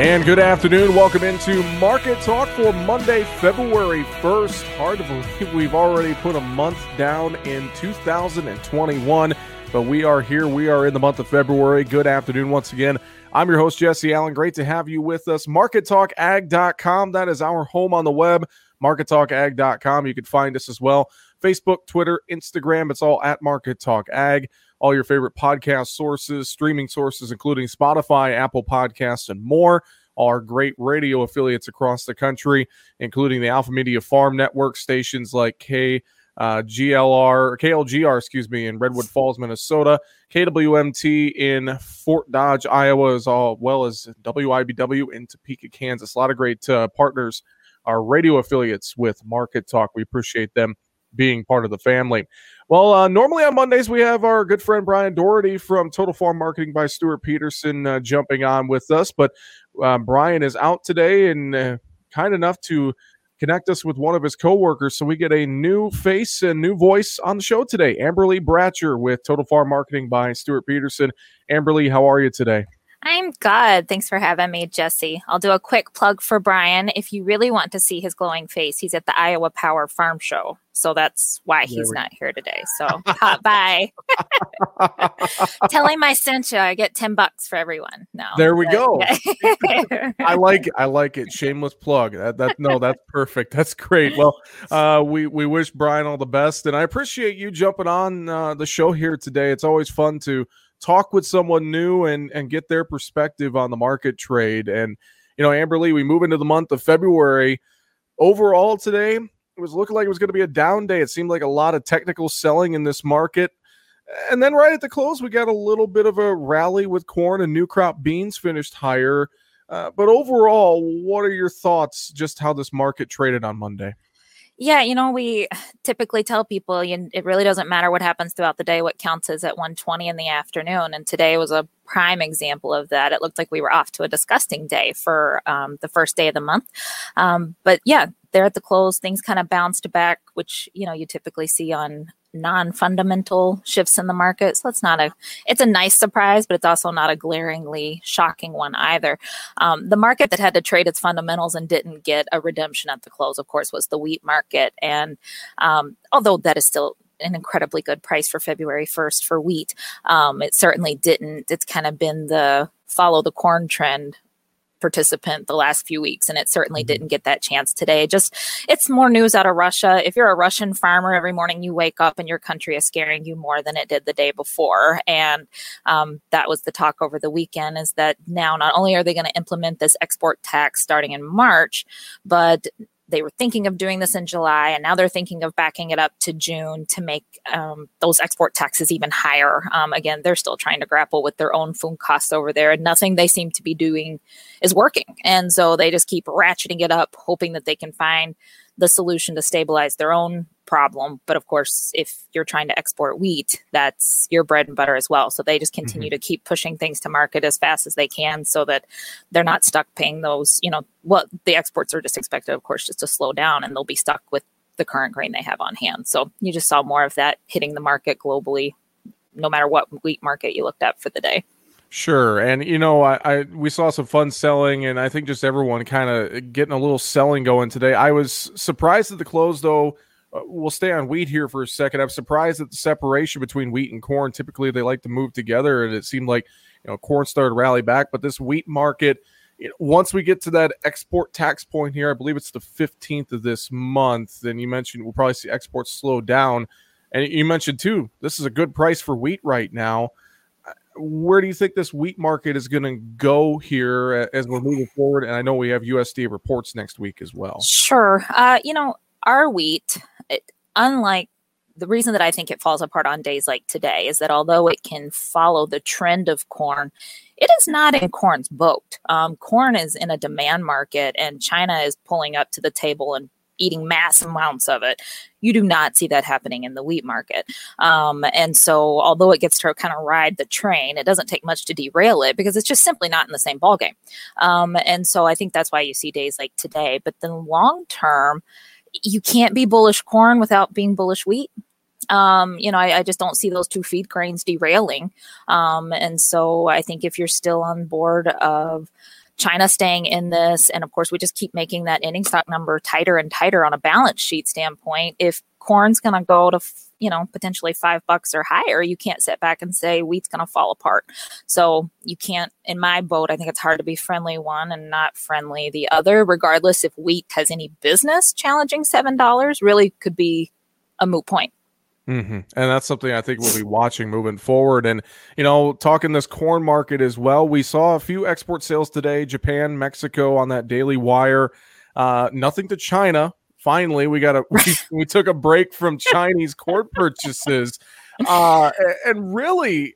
And good afternoon. Welcome into Market Talk for Monday, February 1st. Hard to believe we've already put a month down in 2021, but we are here. We are in the month of February. Good afternoon once again. I'm your host, Jesse Allen. Great to have you with us. MarketTalkAg.com. That is our home on the web. MarketTalkAg.com. You can find us as well. Facebook, Twitter, Instagram. It's all at Market Talk Ag. All your favorite podcast sources, streaming sources, including Spotify, Apple Podcasts, and more. Our great radio affiliates across the country, including the Alpha Media Farm Network stations like KLGR, in Redwood Falls, Minnesota, KWMT in Fort Dodge, Iowa, as well as WIBW in Topeka, Kansas. A lot of great partners, our radio affiliates with Market Talk. We appreciate them being part of the family. Well, normally on Mondays, we have our good friend Brian Doherty from Total Farm Marketing by Stuart Peterson jumping on with us. But Brian is out today and kind enough to connect us with one of his coworkers. So we get a new face and new voice on the show today. Amberly Bratcher with Total Farm Marketing by Stuart Peterson. Amberly, how are you today? I'm good. Thanks for having me, Jesse. I'll do a quick plug for Brian. If you really want to see his glowing face, he's at the Iowa Power Farm Show. So that's why he's not here today. So hop by. Tell him I sent you. I get $10 for everyone. No. There we go. I like it. Shameless plug. That's perfect. That's great. Well, we wish Brian all the best, and I appreciate you jumping on the show here today. It's always fun to talk with someone new and get their perspective on the market trade. And, Amberly, we move into the month of February. Overall today, it was looking like it was going to be a down day. It seemed like a lot of technical selling in this market. And then right at the close, we got a little bit of a rally with corn, and new crop beans finished higher. But overall, what are your thoughts just how this market traded on Monday? Yeah, we typically tell people it really doesn't matter what happens throughout the day. What counts is at 1:20 in the afternoon. And today was a prime example of that. It looked like we were off to a disgusting day for the first day of the month. But yeah, there at the close, things kind of bounced back, which, you typically see on non-fundamental shifts in the market. So it's a nice surprise, but it's also not a glaringly shocking one either. The market that had to trade its fundamentals and didn't get a redemption at the close, of course, was the wheat market. And although that is still an incredibly good price for February 1st for wheat, it certainly didn't. It's kind of been the follow the corn trend participant the last few weeks, and it certainly didn't get that chance today. It's more news out of Russia. If you're a Russian farmer, every morning you wake up and your country is scaring you more than it did the day before. And that was the talk over the weekend, is that now not only are they going to implement this export tax starting in March, but they were thinking of doing this in July, and now they're thinking of backing it up to June to make those export taxes even higher. Again, they're still trying to grapple with their own food costs over there, and nothing they seem to be doing is working. And so they just keep ratcheting it up, hoping that they can find the solution to stabilize their own problem. But of course, if you're trying to export wheat, that's your bread and butter as well. So they just continue to keep pushing things to market as fast as they can so that they're not stuck paying those, the exports are just expected, of course, just to slow down, and they'll be stuck with the current grain they have on hand. So you just saw more of that hitting the market globally, no matter what wheat market you looked at for the day. Sure. And, we saw some fun selling, and I think just everyone kind of getting a little selling going today. I was surprised at the close, though. We'll stay on wheat here for a second. I'm surprised at the separation between wheat and corn. Typically, they like to move together, and it seemed like, corn started to rally back. But this wheat market, once we get to that export tax point here, I believe it's the 15th of this month, and you mentioned we'll probably see exports slow down. And you mentioned, too, this is a good price for wheat right now. Where do you think this wheat market is going to go here as we're moving forward? And I know we have USDA reports next week as well. Sure. Our wheat, unlike the reason that I think it falls apart on days like today, is that although it can follow the trend of corn, it is not in corn's boat. Corn is in a demand market, and China is pulling up to the table and eating mass amounts of it. You do not see that happening in the wheat market. And so although it gets to kind of ride the train, it doesn't take much to derail it because it's just simply not in the same ballgame. And so I think that's why you see days like today. But then long term, you can't be bullish corn without being bullish wheat. I just don't see those two feed grains derailing. And so I think if you're still on board of China staying in this, and of course, we just keep making that ending stock number tighter and tighter on a balance sheet standpoint. If corn's going to go to, potentially $5 or higher, you can't sit back and say wheat's going to fall apart. So you can't, in my boat, I think it's hard to be friendly one and not friendly the other, regardless if wheat has any business challenging $7, really could be a moot point. Mm-hmm. And that's something I think we'll be watching moving forward. And, talking this corn market as well, we saw a few export sales today, Japan, Mexico on that Daily Wire, nothing to China. Finally, we took a break from Chinese corn purchases. And really,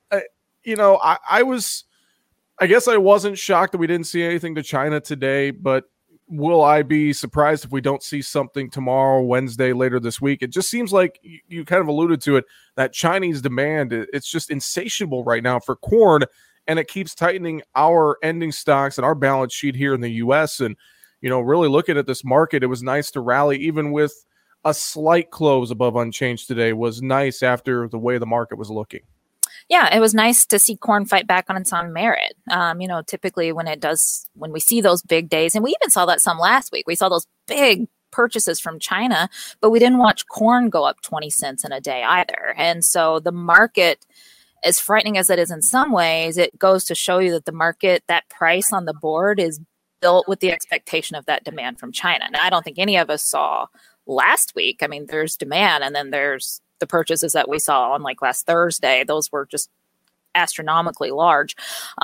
I guess I wasn't shocked that we didn't see anything to China today, but will I be surprised if we don't see something tomorrow, Wednesday, later this week? It just seems like you kind of alluded to it, that Chinese demand, it's just insatiable right now for corn, and it keeps tightening our ending stocks and our balance sheet here in the U.S. And, really looking at this market, it was nice to rally even with a slight close above unchanged today was nice after the way the market was looking. Yeah, it was nice to see corn fight back on its own merit. Typically when we see those big days, and we even saw that some last week, we saw those big purchases from China, but we didn't watch corn go up 20 cents in a day either. And so the market, as frightening as it is in some ways, it goes to show you that the market, that price on the board is built with the expectation of that demand from China. Now, I don't think any of us saw last week. I mean, there's demand, and then there's the purchases that we saw on like last Thursday. Those were just astronomically large.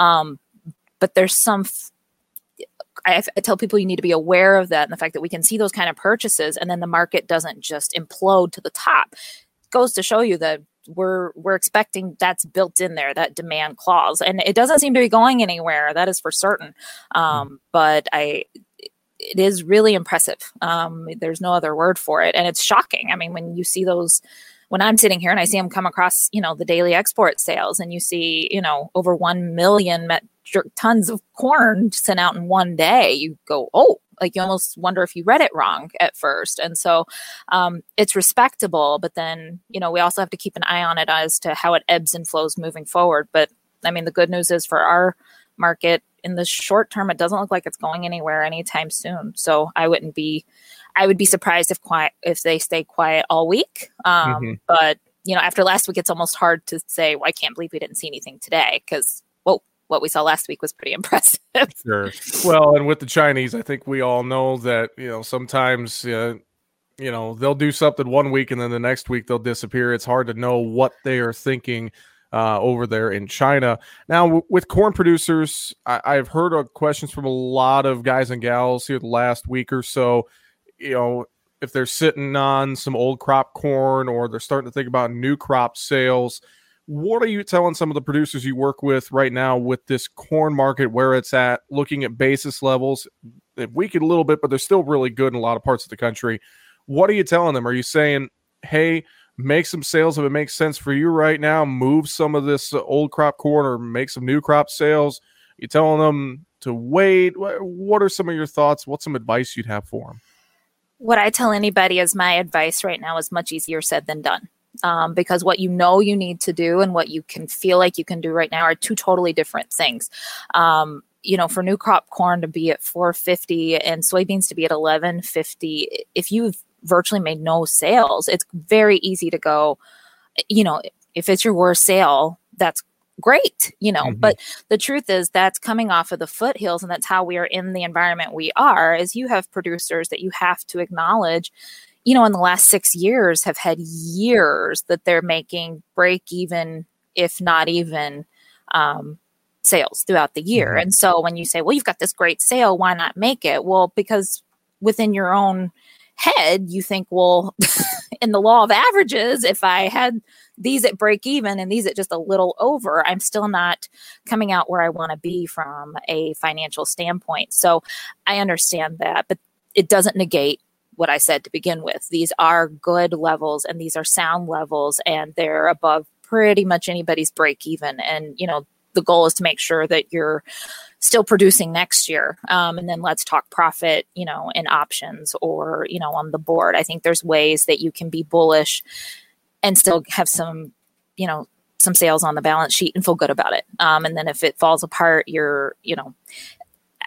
But there's I tell people you need to be aware of that, and the fact that we can see those kind of purchases and then the market doesn't just implode to the top. It goes to show you that we're expecting that's built in there, that demand clause, and it doesn't seem to be going anywhere. That is for certain. But it is really impressive. There's no other word for it. And it's shocking. I mean, when you see those, when I'm sitting here and I see them come across, the daily export sales, and you see, over 1 million metric tons of corn sent out in one day, you go, oh, like you almost wonder if you read it wrong at first. And so it's respectable, but then, we also have to keep an eye on it as to how it ebbs and flows moving forward. But I mean, the good news is for our market, in the short term, it doesn't look like it's going anywhere anytime soon. So I would be surprised if they stay quiet all week. But after last week, it's almost hard to say, well, I can't believe we didn't see anything today, because what we saw last week was pretty impressive. Sure. Well, and with the Chinese, I think we all know that, sometimes, they'll do something one week and then the next week they'll disappear. It's hard to know what they are thinking over there in China. Now, with corn producers, I've heard questions from a lot of guys and gals here the last week or so, if they're sitting on some old crop corn or they're starting to think about new crop sales. What are you telling some of the producers you work with right now with this corn market, where it's at, looking at basis levels? They've weakened a little bit, but they're still really good in a lot of parts of the country. What are you telling them? Are you saying, hey, make some sales if it makes sense for you right now, move some of this old crop corn or make some new crop sales? You telling them to wait? What are some of your thoughts? What's some advice you'd have for them? What I tell anybody is my advice right now is much easier said than done. Because what you need to do and what you can feel like you can do right now are two totally different things. For new crop corn to be at $4.50 and soybeans to be at $11.50, if you've virtually made no sales, it's very easy to go, if it's your worst sale, that's great, but the truth is that's coming off of the foothills, and that's how we are in the environment we are, is you have producers that you have to acknowledge, in the last 6 years have had years that they're making break even, if not even, sales throughout the year. And so when you say, well, you've got this great sale, why not make it? Well, because within your own head, you think, well, in the law of averages, if I had these at break even and these at just a little over, I'm still not coming out where I want to be from a financial standpoint. So I understand that, but it doesn't negate what I said to begin with. These are good levels and these are sound levels, and they're above pretty much anybody's break even. And, the goal is to make sure that you're still producing next year. And then let's talk profit, in options or, on the board. I think there's ways that you can be bullish and still have some, some sales on the balance sheet and feel good about it. And then if it falls apart,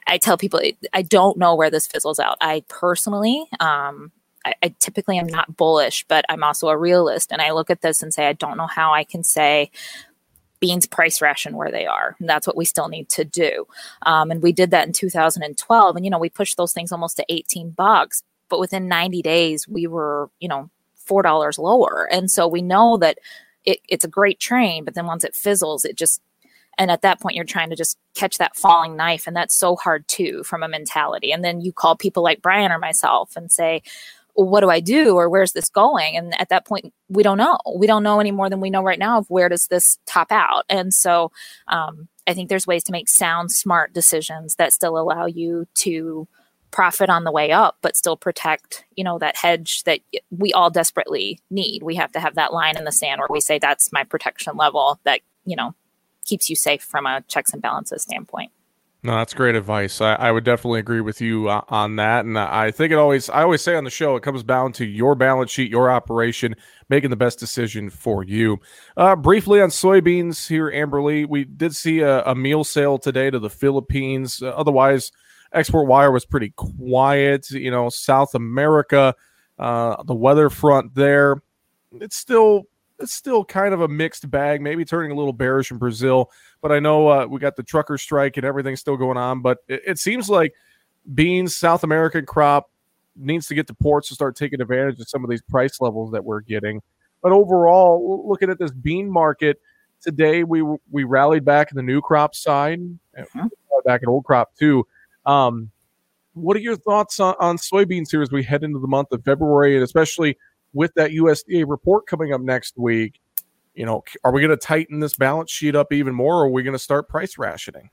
I tell people I don't know where this fizzles out. I personally, I typically am not bullish, but I'm also a realist. And I look at this and say, I don't know how I can say beans price ration where they are. And that's what we still need to do. And we did that in 2012. And, we pushed those things almost to $18. But within 90 days, we were, $4 lower. And so we know that it's a great train, but then once it fizzles, and at that point, you're trying to just catch that falling knife. And that's so hard too, from a mentality. And then you call people like Brian or myself and say, well, what do I do? Or where's this going? And at that point, we don't know. We don't know any more than we know right now of where does this top out. And so I think there's ways to make sound, smart decisions that still allow you to profit on the way up, but still protect, that hedge that we all desperately need. We have to have that line in the sand where we say, that's my protection level that, keeps you safe from a checks and balances standpoint. No, that's great advice. I would definitely agree with you on that. And I think I always say on the show, it comes down to your balance sheet, your operation, making the best decision for you. Briefly on soybeans here, Amberly, we did see a meal sale today to the Philippines. Otherwise, export wire was pretty quiet. South America, the weather front there, it's still kind of a mixed bag, maybe turning a little bearish in Brazil. But I know we got the trucker strike and everything still going on. But it seems like beans, South American crop, needs to get to ports to start taking advantage of some of these price levels that we're getting. But overall, looking at this bean market today, we rallied back in the new crop side, and back in old crop too. What are your thoughts on soybeans here as we head into the month of February, and especially with that USDA report coming up next week? Are we going to tighten this balance sheet up even more, or are we going to start price rationing?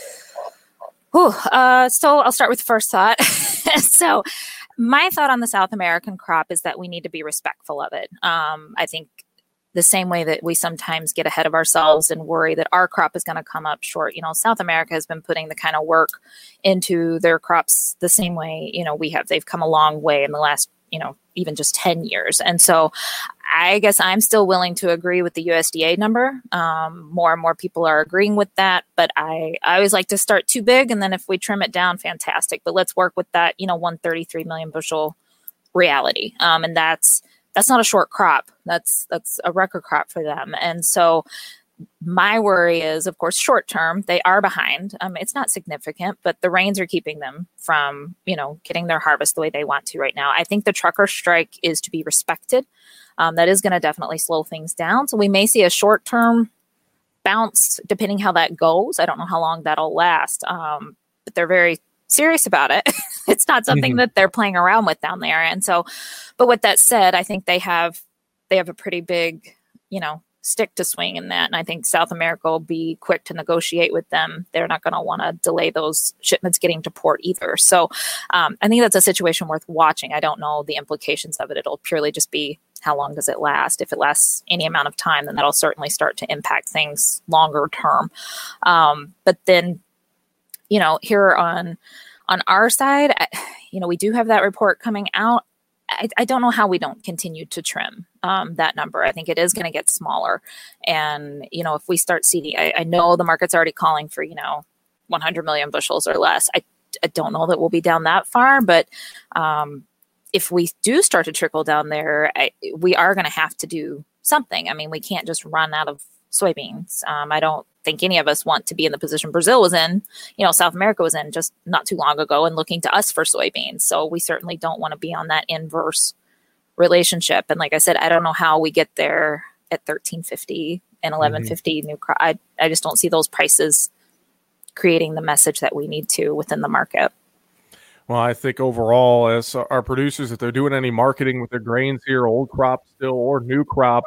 So I'll start with the first thought. So my thought on the South American crop is that we need to be respectful of it. I think the same way that we sometimes get ahead of ourselves and worry that our crop is going to come up short. South America has been putting the kind of work into their crops the same way, we have. They've come a long way in the last, even just 10 years. And so I guess I'm still willing to agree with the USDA number. More and more people are agreeing with that, but I always like to start too big. And then if we trim it down, fantastic. But let's work with that, 133 million bushel reality. And that's not a short crop. That's a record crop for them. And so my worry is, of course, short term, they are behind. It's not significant, but the rains are keeping them from, getting their harvest the way they want to right now. I think the trucker strike is to be respected. That is going to definitely slow things down. So we may see a short term bounce, depending how that goes. I don't know how long that'll last, but they're very serious about it. It's not something that they're playing around with down there. And so, but with that said, I think they have a pretty big, stick to swing in that. And I think South America will be quick to negotiate with them. They're not going to want to delay those shipments getting to port either. So I think that's a situation worth watching. I don't know the implications of it. It'll purely just be how long does it last? If it lasts any amount of time, then that'll certainly start to impact things longer term. But then, here on our side, we do have that report coming out. I don't know how we don't continue to trim that number. I think it is going to get smaller. And, if we start seeing, I know the market's already calling for, 100 million bushels or less. I don't know that we'll be down that far, but if we do start to trickle down there, we are going to have to do something. I mean, we can't just run out of soybeans. I don't think any of us want to be in the position Brazil was in, South America was in just not too long ago and looking to us for soybeans. So we certainly don't want to be on that inverse relationship. And like I said, I don't know how we get there at 1350 and 1150 new crop. I just don't see those prices creating the message that we need to within the market. Well, I think overall, as our producers, if they're doing any marketing with their grains here, old crop still or new crop,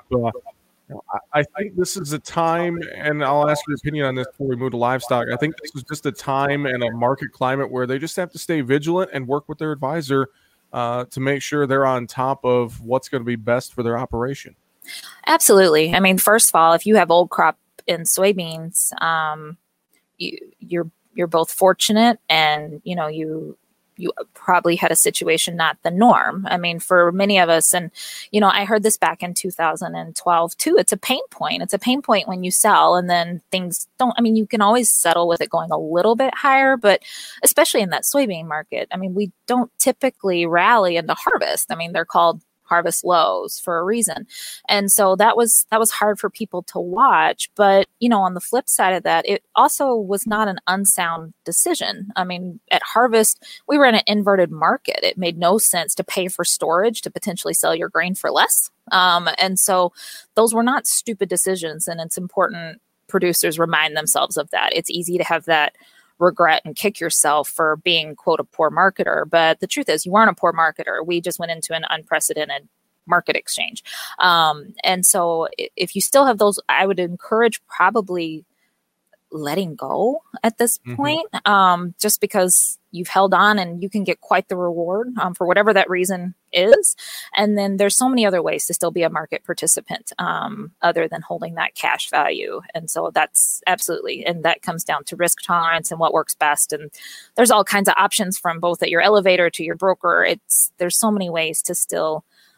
I think this is a time, and I'll ask your opinion on this before we move to livestock. I think this is just a time and a market climate where they just have to stay vigilant and work with their advisor to make sure they're on top of what's going to be best for their operation. Absolutely. I mean, first of all, if you have old crop in soybeans, you're both fortunate, and you probably had a situation not the norm. I mean, for many of us, and, I heard this back in 2012 too, it's a pain point. It's a pain point when you sell and then things don't, you can always settle with it going a little bit higher, but especially in that soybean market, we don't typically rally into harvest. They're called harvest lows for a reason. And so that was hard for people to watch. But, on the flip side of that, it also was not an unsound decision. At harvest, we were in an inverted market. It made no sense to pay for storage to potentially sell your grain for less. And so those were not stupid decisions. And it's important producers remind themselves of that. It's easy to have that regret and kick yourself for being, quote, a poor marketer. But the truth is you weren't a poor marketer. We just went into an unprecedented market exchange. And so if you still have those, I would encourage probably letting go at this point, just because you've held on and you can get quite the reward for whatever that reason is. And then there's so many other ways to still be a market participant other than holding that cash value. And so that's absolutely, and that comes down to risk tolerance and what works best. And there's all kinds of options from both at your elevator to your broker. There's so many ways to still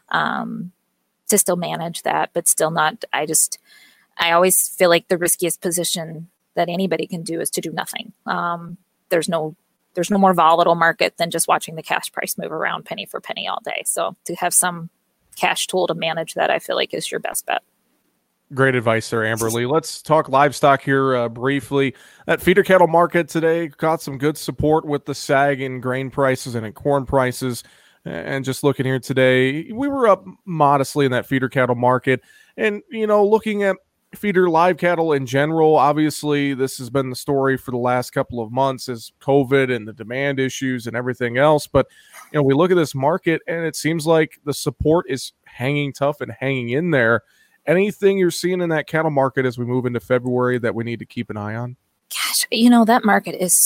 manage that, but still not, I always feel like the riskiest position that anybody can do is to do nothing. There's no more volatile market than just watching the cash price move around penny for penny all day. So to have some cash tool to manage that, I feel like is your best bet. Great advice there, Amberly. Let's talk livestock here briefly. That feeder cattle market today got some good support with the sag in grain prices and in corn prices. And just looking here today, we were up modestly in that feeder cattle market. And, looking at feeder live cattle in general, obviously this has been the story for the last couple of months as COVID and the demand issues and everything else. But, we look at this market and it seems like the support is hanging tough and hanging in there. Anything you're seeing in that cattle market as we move into February that we need to keep an eye on? Gosh, that market is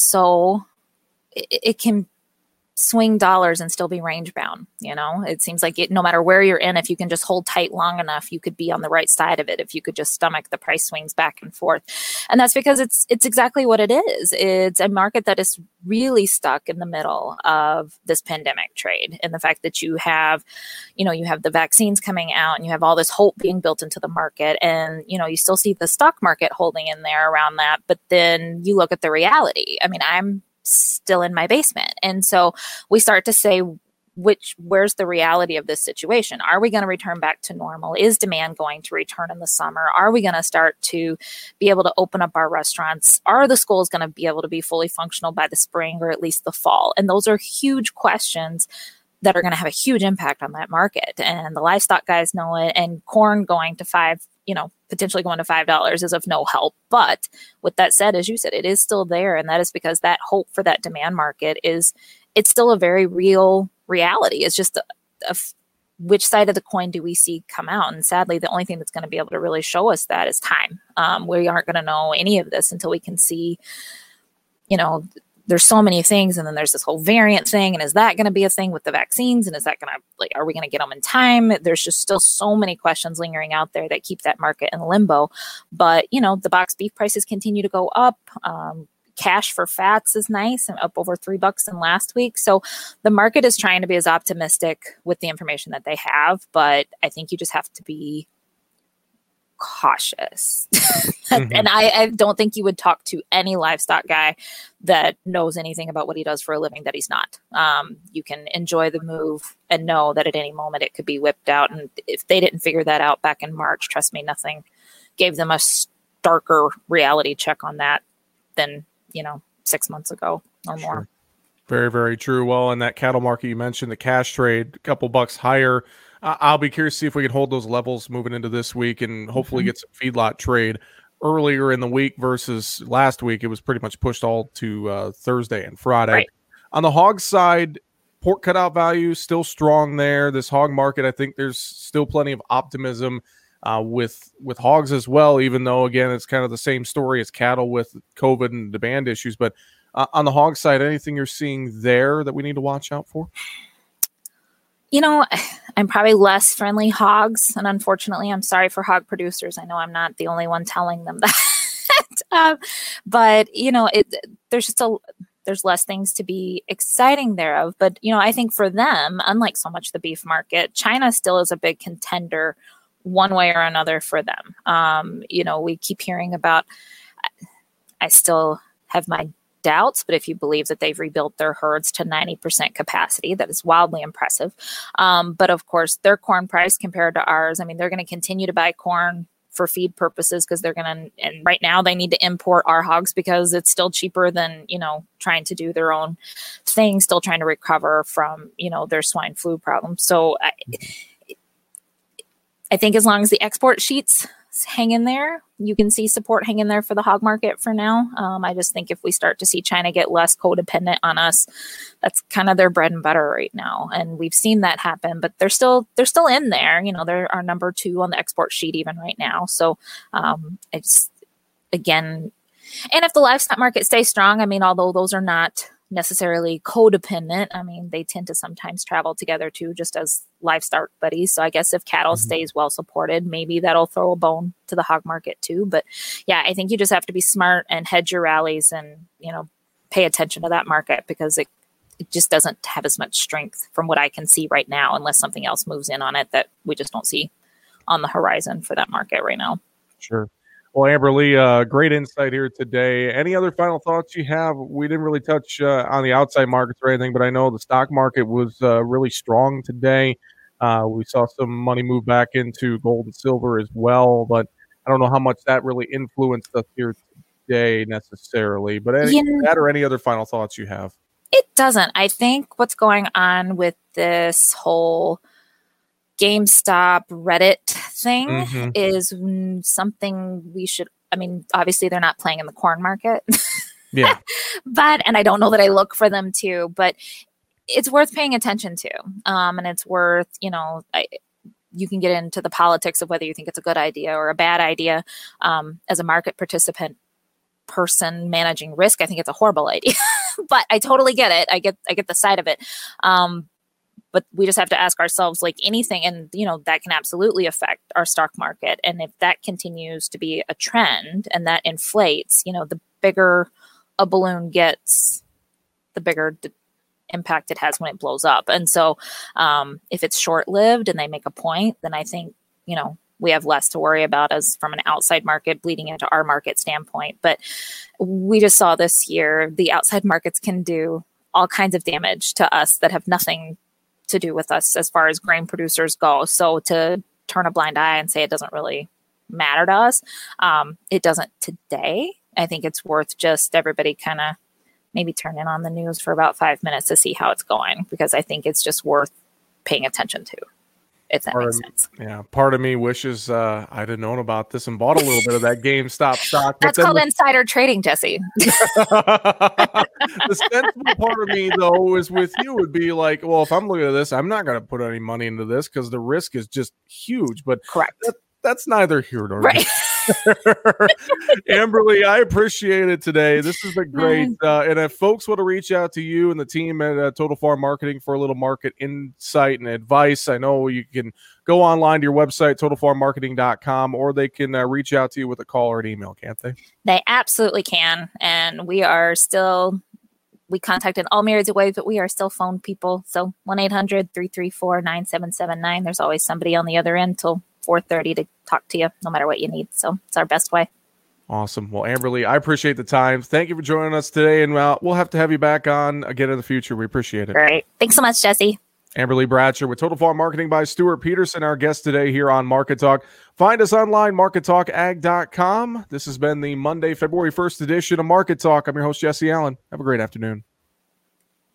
it can swing dollars and still be range bound. It seems like no matter where you're in, if you can just hold tight long enough, you could be on the right side of it. If you could just stomach the price swings back and forth. And that's because it's exactly what it is. It's a market that is really stuck in the middle of this pandemic trade. And the fact that you have the vaccines coming out and you have all this hope being built into the market. And, you still see the stock market holding in there around that. But then you look at the reality. I'm still in my basement. And so we start to say, where's the reality of this situation? Are we going to return back to normal? Is demand going to return in the summer? Are we going to start to be able to open up our restaurants? Are the schools going to be able to be fully functional by the spring or at least the fall? And those are huge questions that are going to have a huge impact on that market. And the livestock guys know it. And corn going to potentially going to $5 is of no help. But with that said, as you said, it is still there. And that is because that hope for that demand market it's still a very real reality. It's just which side of the coin do we see come out? And sadly, the only thing that's going to be able to really show us that is time. We aren't going to know any of this until we can see, there's so many things. And then there's this whole variant thing. And is that going to be a thing with the vaccines? And is that going to, are we going to get them in time? There's just still so many questions lingering out there that keep that market in limbo. But, the box beef prices continue to go up. Cash for fats is nice and up over $3 in last week. So the market is trying to be as optimistic with the information that they have. But I think you just have to be cautious. And I don't think you would talk to any livestock guy that knows anything about what he does for a living that he's not. You can enjoy the move and know that at any moment it could be whipped out. And if they didn't figure that out back in March, trust me, nothing gave them a starker reality check on that than 6 months ago or more. Sure. Very, very true. Well, in that cattle market you mentioned, the cash trade, a couple bucks higher. I'll be curious to see if we can hold those levels moving into this week and hopefully get some feedlot trade earlier in the week versus last week. It was pretty much pushed all to Thursday and Friday. Right. On the hog side, pork cutout value still strong there. This hog market, I think there's still plenty of optimism with hogs as well, even though, again, it's kind of the same story as cattle with COVID and demand issues. But on the hog side, anything you're seeing there that we need to watch out for? I'm probably less friendly hogs. And unfortunately, I'm sorry for hog producers. I know I'm not the only one telling them that. But, there's there's less things to be exciting thereof. But, I think for them, unlike so much the beef market, China still is a big contender one way or another for them. We keep hearing about, I still have my doubts, but if you believe that they've rebuilt their herds to 90% capacity, that is wildly impressive. But of course, their corn price compared to ours, they're going to continue to buy corn for feed purposes because they're going to, and right now they need to import our hogs because it's still cheaper than, trying to do their own thing, still trying to recover from, their swine flu problem. So I think as long as the export sheets hang in there, you can see support hang in there for the hog market for now. I just think if we start to see China get less codependent on us, that's kind of their bread and butter right now. And we've seen that happen, but they're still in there. They're our number 2 on the export sheet even right now. So it's, again, and if the livestock market stays strong, although those are not necessarily codependent, they tend to sometimes travel together too, just as livestock buddies. So I guess if cattle stays well supported, maybe that'll throw a bone to the hog market too. But yeah, I think you just have to be smart and hedge your rallies and, pay attention to that market because it just doesn't have as much strength from what I can see right now, unless something else moves in on it that we just don't see on the horizon for that market right now. Sure. Well, Amberly, great insight here today. Any other final thoughts you have? We didn't really touch on the outside markets or anything, but I know the stock market was really strong today. We saw some money move back into gold and silver as well, but I don't know how much that really influenced us here today necessarily. But that or any other final thoughts you have? It doesn't. I think what's going on with this whole GameStop Reddit thing is something we should, obviously they're not playing in the corn market. Yeah. And I don't know that I look for them to, but it's worth paying attention to. And it's worth, you can get into the politics of whether you think it's a good idea or a bad idea. As a market participant person managing risk, I think it's a horrible idea, but I totally get it. I get the side of it. But we just have to ask ourselves, like anything, and that can absolutely affect our stock market. And if that continues to be a trend and that inflates, the bigger a balloon gets, the bigger impact it has when it blows up. And so if it's short-lived and they make a point, then I think, we have less to worry about as from an outside market bleeding into our market standpoint. But we just saw this year, the outside markets can do all kinds of damage to us that have nothing to do with us as far as grain producers go. So to turn a blind eye and say it doesn't really matter to us, it doesn't today. I think it's worth just everybody kind of maybe turn in on the news for about 5 minutes to see how it's going, because I think it's just worth paying attention to, if that makes sense. Yeah. Part of me wishes I'd have known about this and bought a little bit of that GameStop stock. That's called insider trading, Jesse. The sensible part of me, though, is with you would be like, well, if I'm looking at this, I'm not going to put any money into this because the risk is just huge. But correct. That's neither here nor right. Amberly, I appreciate it today. This has been great. And if folks want to reach out to you and the team at Total Farm Marketing for a little market insight and advice, I know you can go online to your website, totalfarmmarketing.com, or they can reach out to you with a call or an email, can't they? They absolutely can. And we contacted all myriads of ways, but we are still phone people. So 1-800-334-9779. There's always somebody on the other end till 4:30 to talk to you, no matter what you need. So it's our best way. Awesome. Well, Amberly, I appreciate the time. Thank you for joining us today, and we'll have to have you back on again in the future. We appreciate it. All right. Thanks so much, Jesse. Amberly Bratcher with Total Farm Marketing by Stuart Peterson, our guest today here on Market Talk. Find us online, markettalkag.com. This has been the Monday, February 1st edition of Market Talk. I'm your host, Jesse Allen. Have a great afternoon.